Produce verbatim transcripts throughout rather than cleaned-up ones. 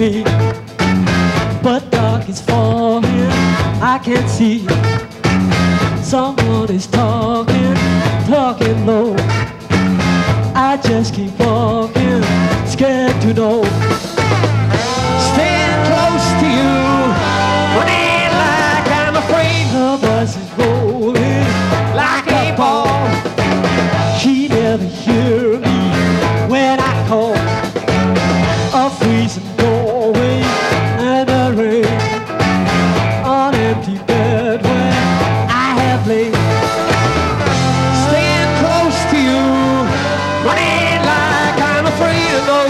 me, but dark is falling. I can't see. Someone is talking, talking low. I just keep walking, scared to know. Stand close to you, running like I'm afraid. Her voice is rolling like a ball. She never hear me when I call. A freezing doorway and a rain on empty bed where I have laid. Stand close to you, running like I'm afraid to go.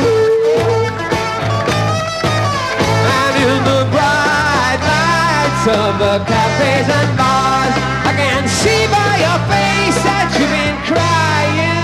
And in the bright lights of the cafes and bars, I can see by your face that you've been crying.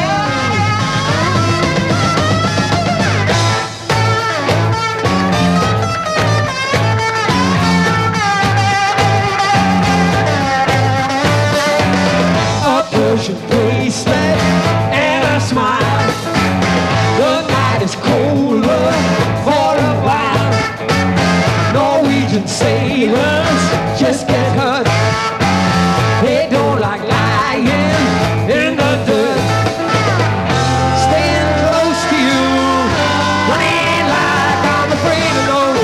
A bracelet and a smile. The night is colder for a while. Norwegian sailors just get hurt. They don't like lying in the dirt. Staying close to you, running like I'm afraid to go.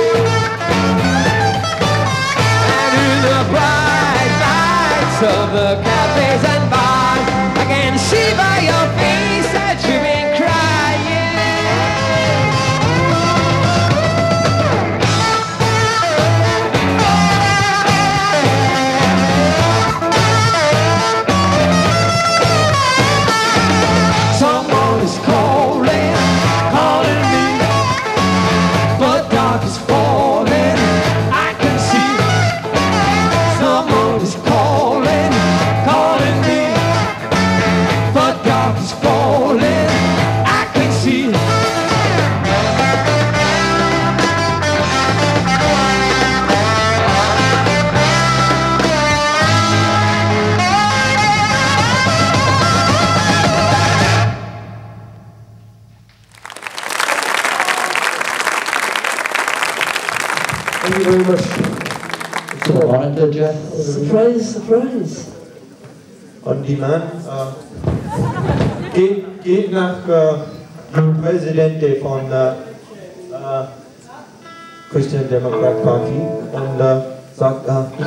And in the bright lights of the cafes and bars, I can see by your face that you've been Someone is calling, calling me, but dark is falling, I can see. Someone is calling, calling me, but dark is falling, I can see. Thank you very much. Surrender, Jeff. Surprise, surprise. On demand. Uh, geht, geht nach äh, Präsident von äh, äh, Christian Democrat Party und äh, sagt, äh, ich,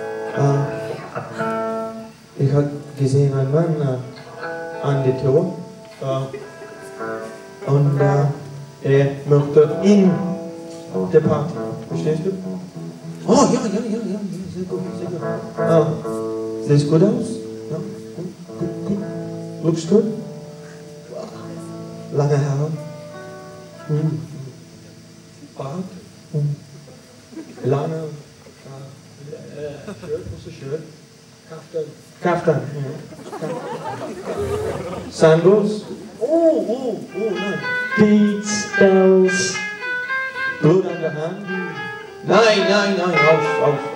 äh, ich habe gesehen einen Mann äh, an der Tür äh, und äh, er möchte in der Party. Verstehst du? Oh, ja, ja, ja, ja, sehr gut, sehr gut. Ah, sieht gut aus? Ja, gut, gut, gut. Looks good? Lange Haare. Hm. Bart. Hm. Lange äh, äh, Shirt, was ist Shirt? Kaftan. Kaftan. Ja. Sandals. Oh, oh, oh, nein. Beats, bells. Blut an der Hand. Nein, nein, nein, auf, auf.